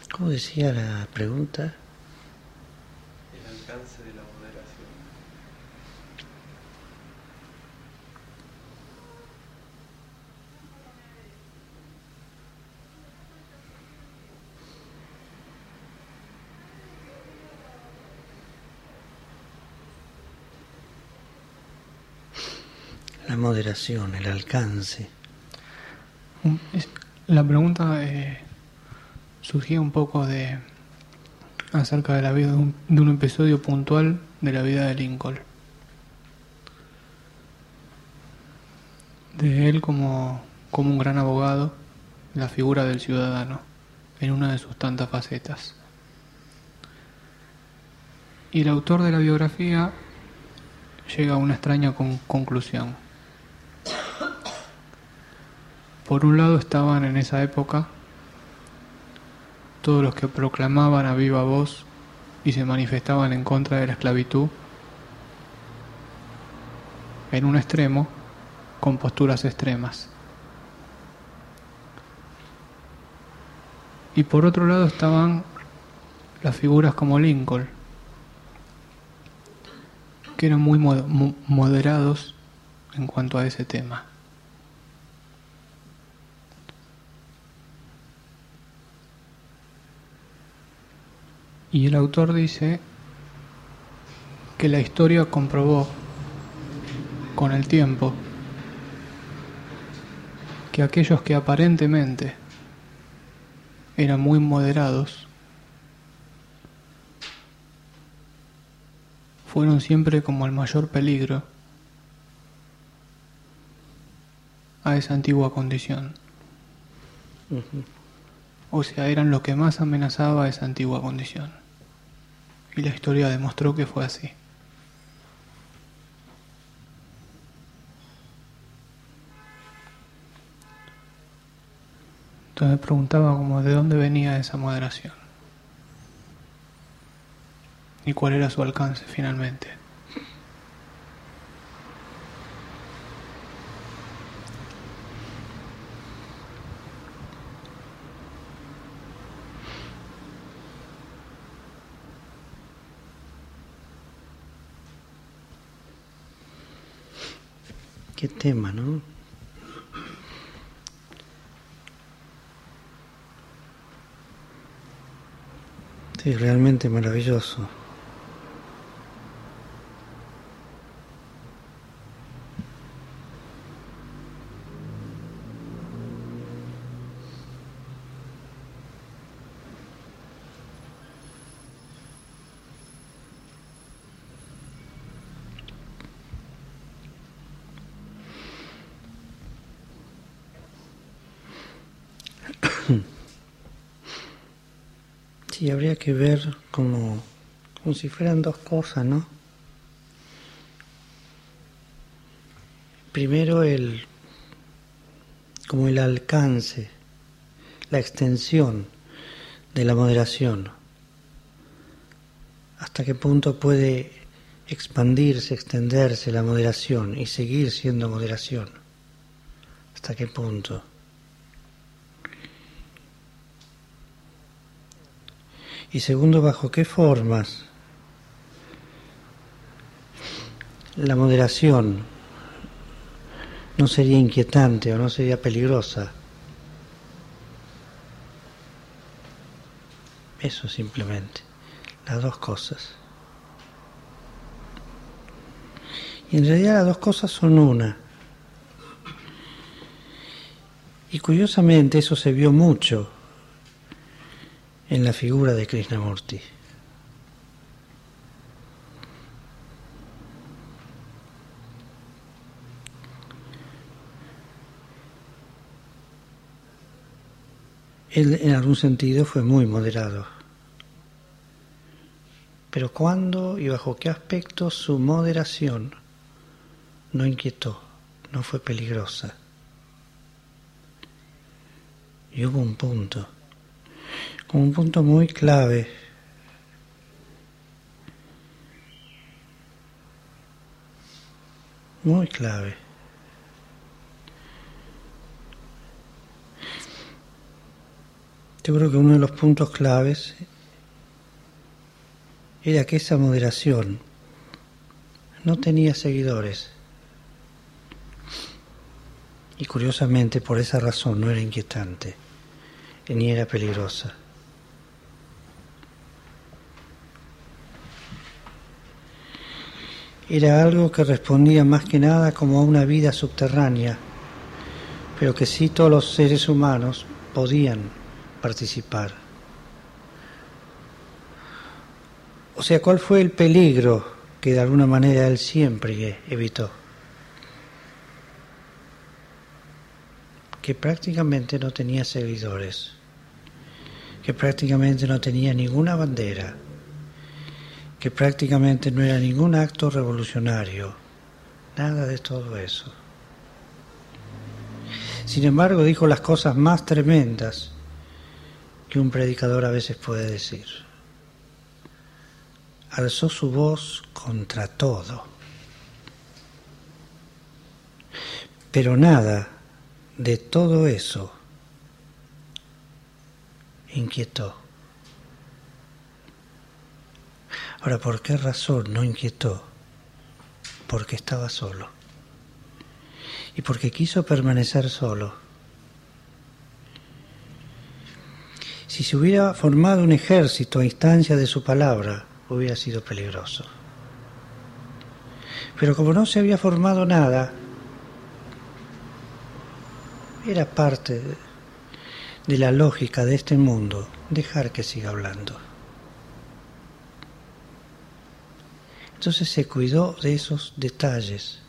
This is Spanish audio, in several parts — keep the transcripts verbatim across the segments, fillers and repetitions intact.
¿Cómo decía la pregunta? El alcance de la moderación. La moderación, el alcance. La pregunta eh, surgía un poco de acerca de la vida de un, de un episodio puntual de la vida de Lincoln, de él como, como un gran abogado, la figura del ciudadano en una de sus tantas facetas. Y el autor de la biografía llega a una extraña con- conclusión. Por un lado estaban en esa época todos los que proclamaban a viva voz y se manifestaban en contra de la esclavitud, en un extremo, con posturas extremas. Y por otro lado estaban las figuras como Lincoln, que eran muy moderados en cuanto a ese tema. Y el autor dice que la historia comprobó con el tiempo que aquellos que aparentemente eran muy moderados fueron siempre como el mayor peligro a esa antigua condición. Uh-huh. O sea, eran lo que más amenazaba a esa antigua condición. Y la historia demostró que fue así. Entonces me preguntaba como de dónde venía esa moderación y cuál era su alcance finalmente. Qué tema, ¿no? Sí, realmente maravilloso. Sí, habría que ver como, como si fueran dos cosas, ¿no? Primero el como el alcance, la extensión de la moderación. Hasta qué punto puede expandirse, extenderse la moderación y seguir siendo moderación. Hasta qué punto. Y segundo, bajo qué formas la moderación no sería inquietante o no sería peligrosa. Eso simplemente, las dos cosas. Y en realidad las dos cosas son una. Y curiosamente eso se vio mucho en la figura de Krishnamurti. Él en algún sentido fue muy moderado. Pero ¿cuándo y bajo qué aspectos su moderación no inquietó, no fue peligrosa? Y hubo un punto, como un punto muy clave, muy clave. yo creo que uno de los puntos claves era que esa moderación no tenía seguidores. Y curiosamente, por esa razón no era inquietante, ni era peligrosa. Era algo que respondía más que nada como a una vida subterránea, pero que sí todos los seres humanos podían participar. O sea, ¿cuál fue el peligro que de alguna manera él siempre evitó? Que prácticamente no tenía seguidores, que prácticamente no tenía ninguna bandera, que prácticamente no era ningún acto revolucionario, nada de todo eso. Sin embargo, dijo las cosas más tremendas que un predicador a veces puede decir. Alzó su voz contra todo, pero nada de todo eso inquietó. Ahora, ¿por qué razón no inquietó? Porque estaba solo. Y porque quiso permanecer solo. Si se hubiera formado un ejército a instancia de su palabra, hubiera sido peligroso. Pero como no se había formado nada, era parte de la lógica de este mundo dejar que siga hablando. Entonces se cuidó de esos detalles,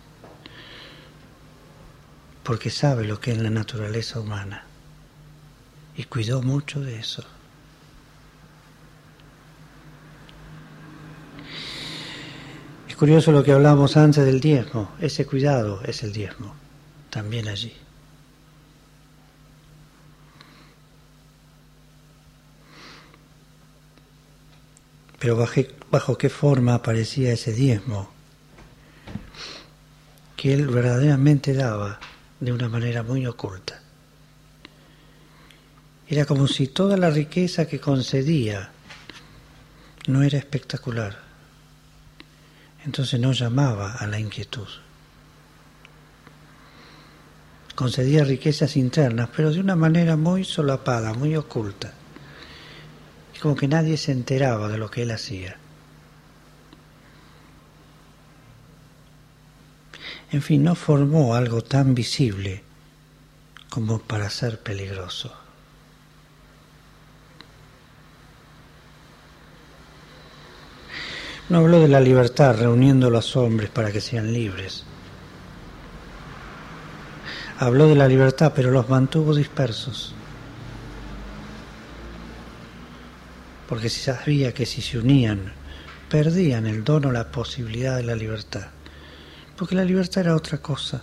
porque sabe lo que es la naturaleza humana, y cuidó mucho de eso. Es curioso lo que hablábamos antes del diezmo, ese cuidado es el diezmo, también allí. Pero bajo, bajo qué forma aparecía ese diezmo que él verdaderamente daba de una manera muy oculta. Era como si toda la riqueza que concedía no era espectacular. Entonces no llamaba a la inquietud. Concedía riquezas internas, pero de una manera muy solapada, muy oculta. Como que nadie se enteraba de lo que él hacía. En fin, no formó algo tan visible como para ser peligroso. No habló de la libertad reuniendo a los hombres para que sean libres. Habló de la libertad, pero los mantuvo dispersos. Porque si sabía que si se unían, perdían el don o la posibilidad de la libertad. Porque la libertad era otra cosa.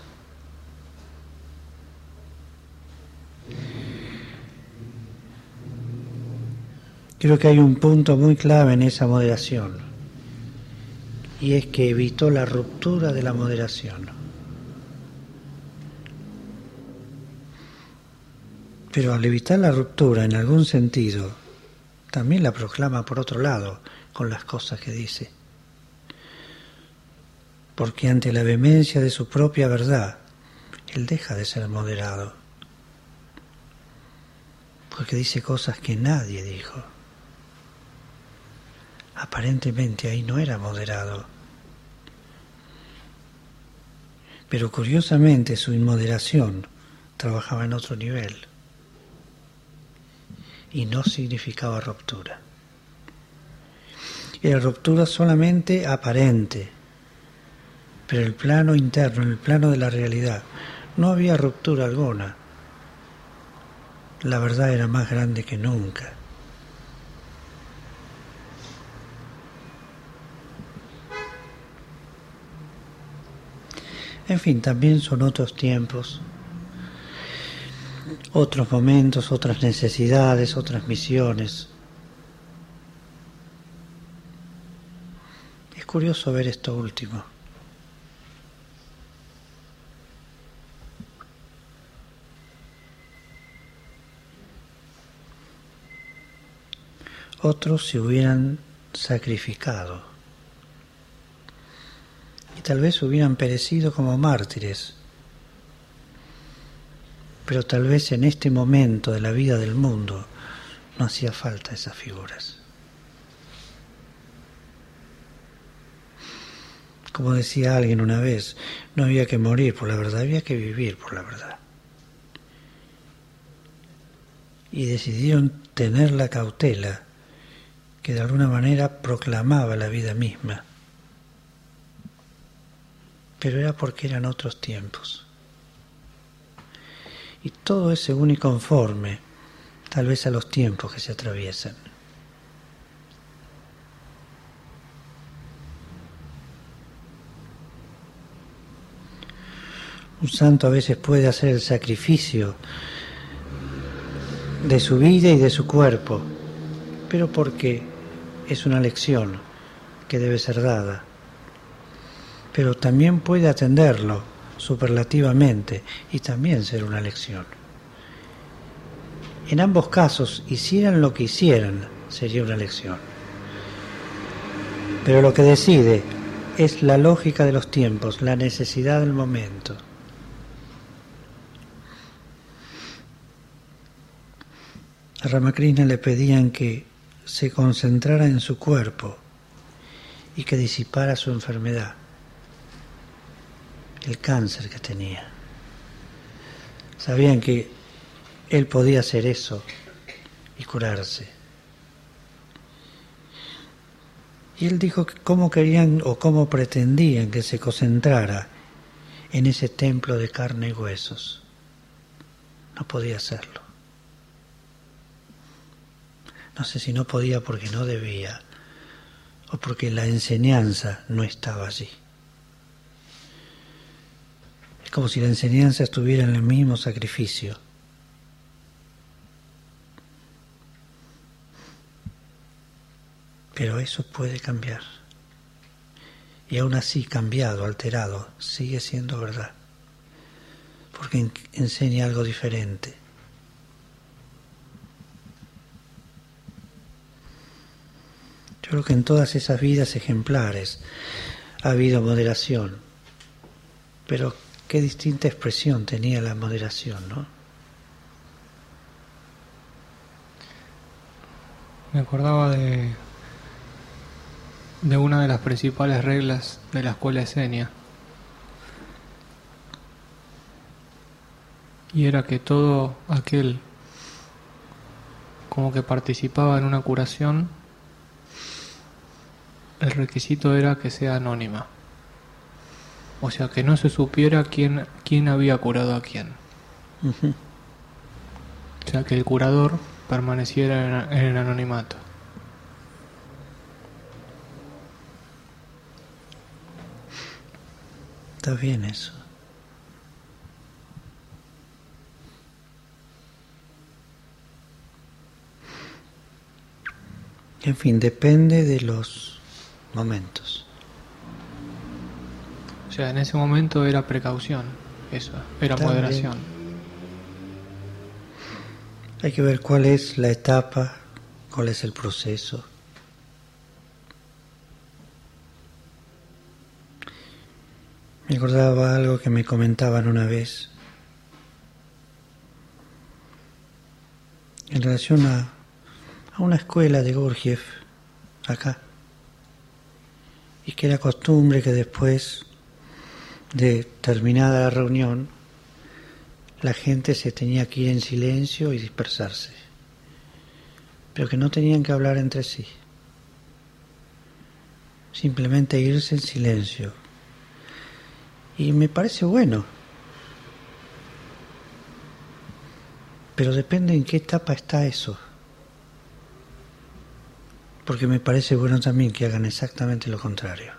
Creo que hay un punto muy clave en esa moderación, y es que evitó la ruptura de la moderación. Pero al evitar la ruptura, en algún sentido, también la proclama por otro lado, con las cosas que dice. Porque ante la vehemencia de su propia verdad, él deja de ser moderado. Porque dice cosas que nadie dijo. Aparentemente ahí no era moderado. Pero curiosamente su inmoderación trabajaba en otro nivel. Y no significaba ruptura. Era ruptura solamente aparente. Pero en el plano interno, en el plano de la realidad, no había ruptura alguna. La verdad era más grande que nunca. En fin, también son otros tiempos, otros momentos, otras necesidades, otras misiones. Es curioso ver esto último. otros se hubieran sacrificado y tal vez hubieran perecido como mártires. Pero tal vez en este momento de la vida del mundo no hacía falta esas figuras. Como decía alguien una vez, no había que morir por la verdad, había que vivir por la verdad. Y decidieron tener la cautela que de alguna manera proclamaba la vida misma. Pero era porque eran otros tiempos. Y todo es según y conforme, tal vez a los tiempos que se atraviesan. Un santo a veces puede hacer el sacrificio de su vida y de su cuerpo, pero porque es una lección que debe ser dada. Pero también puede atenderlo superlativamente y también ser una lección. En ambos casos, hicieran lo que hicieran, sería una lección. Pero lo que decide es la lógica de los tiempos, la necesidad del momento. A Ramakrishna le pedían que se concentrara en su cuerpo y que disipara su enfermedad, el cáncer que tenía. Sabían que él podía hacer eso y curarse. Y él dijo que cómo querían o cómo pretendían que se concentrara en ese templo de carne y huesos. No podía hacerlo. No sé si no podía porque no debía o porque la enseñanza no estaba allí. Es como si la enseñanza estuviera en el mismo sacrificio. Pero eso puede cambiar. Y aún así, cambiado, alterado, sigue siendo verdad. Porque enseña algo diferente. Yo creo que en todas esas vidas ejemplares ha habido moderación. Pero qué distinta expresión tenía la moderación, ¿no? Me acordaba de, de una de las principales reglas de la escuela esenia. Y era que todo aquel como que participaba en una curación, el requisito era que sea anónima. O sea, que no se supiera quién, quién había curado a quién. Uh-huh. O sea, que el curador permaneciera en, en el anonimato. Está bien eso. En fin, depende de los momentos. O sea, en ese momento era precaución, eso, era Está moderación. bien. Hay que ver cuál es la etapa, cuál es el proceso. Me acordaba algo que me comentaban una vez en relación a, a una escuela de Gurdjieff acá, y que era costumbre que después de terminada la reunión la gente se tenía que ir en silencio y dispersarse, pero que no tenían que hablar entre sí, simplemente irse en silencio. Y me parece bueno, pero depende en qué etapa está eso, porque me parece bueno también que hagan exactamente lo contrario.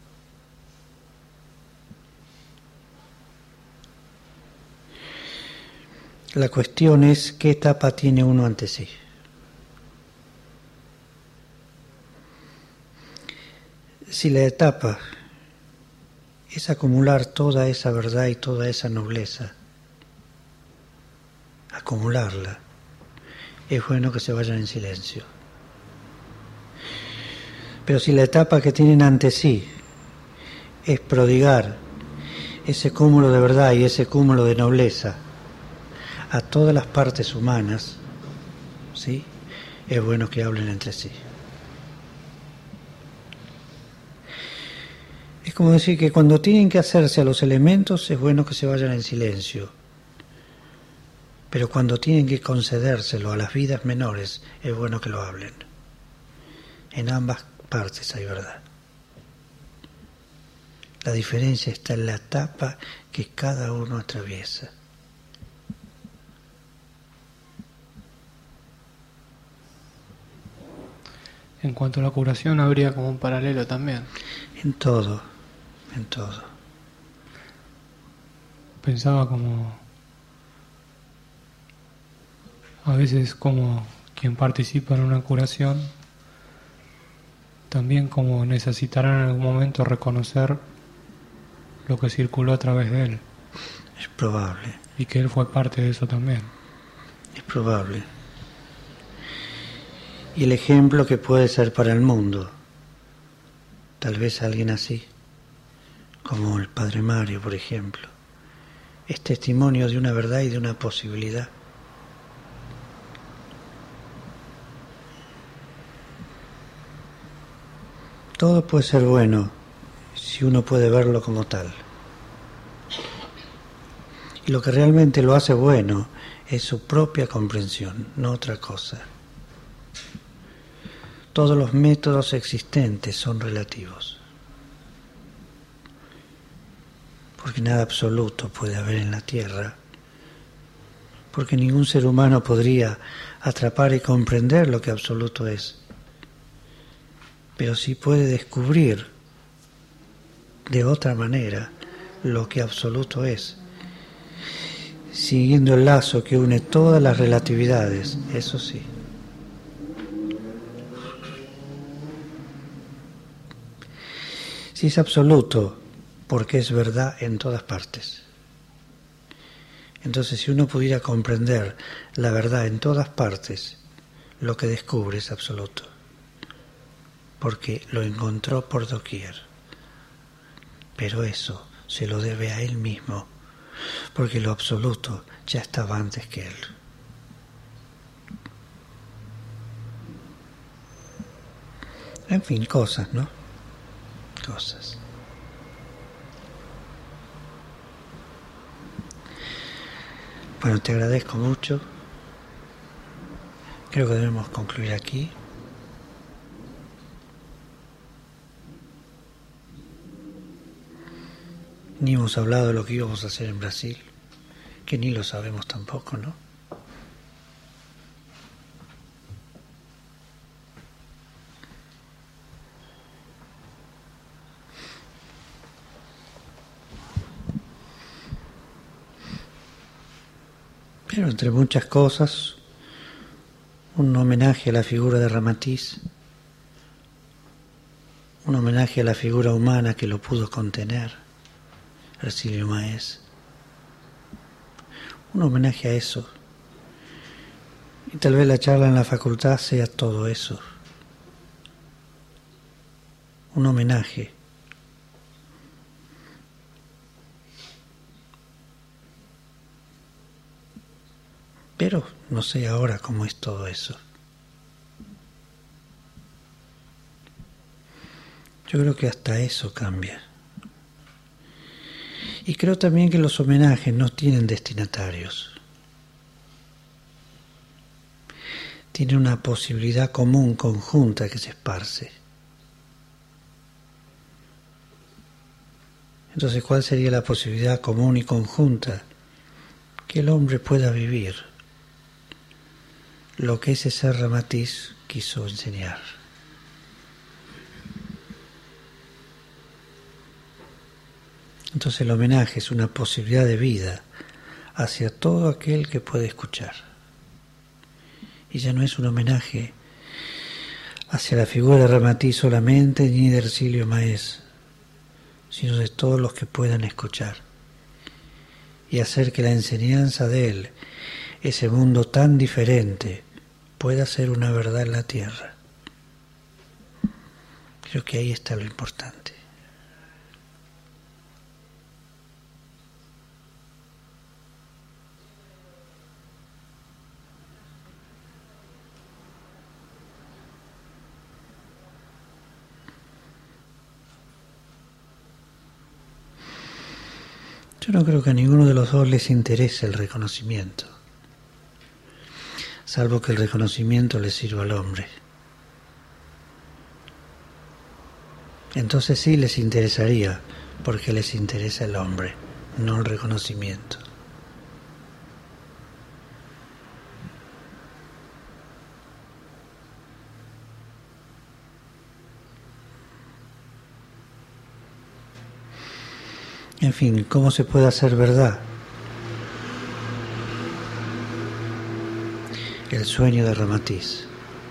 La cuestión es qué etapa tiene uno ante sí. Si la etapa es acumular toda esa verdad y toda esa nobleza, acumularla, es bueno que se vayan en silencio. Pero si la etapa que tienen ante sí es prodigar ese cúmulo de verdad y ese cúmulo de nobleza a todas las partes humanas, ¿sí?, es bueno que hablen entre sí. Es como decir que cuando tienen que hacerse a los elementos es bueno que se vayan en silencio, pero cuando tienen que concedérselo a las vidas menores es bueno que lo hablen. En ambas partes hay verdad. La diferencia está en la etapa que cada uno atraviesa. En cuanto a la curación, habría como un paralelo también. En todo, en todo. Pensaba como, a veces como quien participa en una curación, también como necesitará en algún momento reconocer lo que circuló a través de él. Es probable. Y que él fue parte de eso también. Es probable. Y el ejemplo que puede ser para el mundo, tal vez alguien así, como el Padre Mario, por ejemplo, es testimonio de una verdad y de una posibilidad. Todo puede ser bueno si uno puede verlo como tal. Y lo que realmente lo hace bueno es su propia comprensión, no otra cosa. Todos los métodos existentes son relativos, porque nada absoluto puede haber en la Tierra, porque ningún ser humano podría atrapar y comprender lo que absoluto es, pero sí puede descubrir de otra manera lo que absoluto es, siguiendo el lazo que une todas las relatividades, eso sí. Si es absoluto, porque es verdad en todas partes. Entonces, si uno pudiera comprender la verdad en todas partes, lo que descubre es absoluto, porque lo encontró por doquier. Pero eso se lo debe a él mismo, porque lo absoluto ya estaba antes que él. En fin, cosas, ¿no? Cosas. Bueno, te agradezco mucho. Creo que debemos concluir aquí. Ni hemos hablado de lo que íbamos a hacer en Brasil, que ni lo sabemos tampoco, ¿no? Pero entre muchas cosas, un homenaje a la figura de Ramatiz, un homenaje a la figura humana que lo pudo contener, Ercilio Maes, un homenaje a eso. Y tal vez la charla en la facultad sea todo eso, un homenaje. Pero no sé ahora cómo es todo eso. Yo creo que hasta eso cambia. Y creo también que los homenajes no tienen destinatarios. Tienen una posibilidad común, conjunta, que se esparce. Entonces, ¿cuál sería la posibilidad común y conjunta? Que el hombre pueda vivir lo que ese ser Ramatiz quiso enseñar. Entonces el homenaje es una posibilidad de vida hacia todo aquel que puede escuchar. Y ya no es un homenaje hacia la figura de Ramatiz solamente, ni de Ercilio Maes, sino de todos los que puedan escuchar y hacer que la enseñanza de él, ese mundo tan diferente, pueda ser una verdad en la tierra. Creo que ahí está lo importante. Yo no creo que a ninguno de los dos les interese el reconocimiento, salvo que el reconocimiento le sirva al hombre. Entonces sí les interesaría, porque les interesa el hombre, no el reconocimiento. En fin, ¿cómo se puede hacer verdad? El sueño de Ramatiz.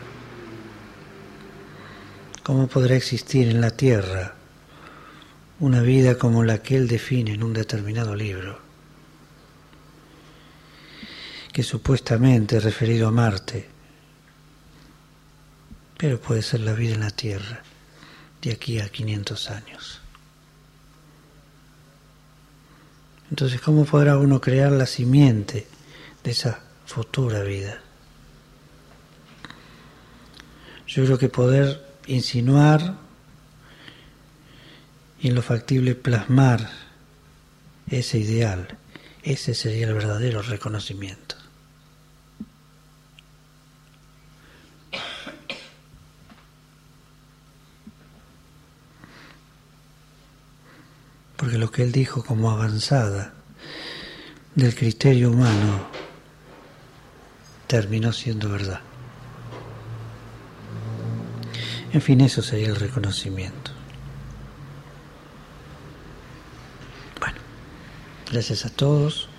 ¿Cómo podrá existir en la Tierra una vida como la que él define en un determinado libro, que supuestamente es referido a Marte, pero puede ser la vida en la Tierra de aquí a quinientos años? Entonces, ¿cómo podrá uno crear la simiente de esa futura vida? Yo creo que poder insinuar y en lo factible plasmar ese ideal, ese sería el verdadero reconocimiento. Porque lo que él dijo como avanzada del criterio humano terminó siendo verdad. En fin, eso sería el reconocimiento. Bueno, gracias a todos.